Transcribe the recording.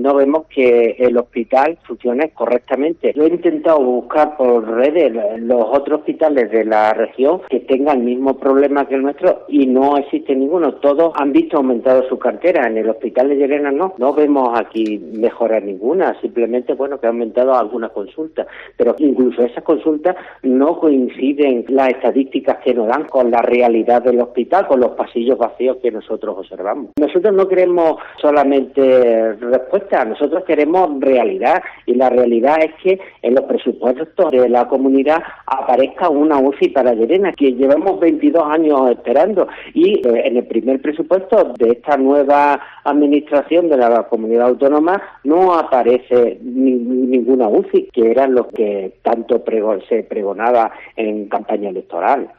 no vemos que el hospital funcione correctamente. Yo he intentado buscar por redes los otros hospitales de la región que tengan el mismo problema que el nuestro y no existe ninguno. Todos han visto aumentado su cartera. En el hospital de Llerena no vemos aquí mejora ninguna, simplemente que ha aumentado algunas consultas, pero incluso esas consultas no coinciden las estadísticas que nos dan con la realidad del hospital, con los pasillos vacíos que nosotros observamos. Nosotros no queremos solamente respuestas, nosotros queremos realidad, y la realidad es que en los presupuestos de la comunidad aparezca una UCI para Llerena, que llevamos 22 años esperando, y en el primer presupuesto de esta nueva administración de la comunidad autónoma no aparece ninguna UCI, que eran los que tanto se pregonaba en campaña electoral.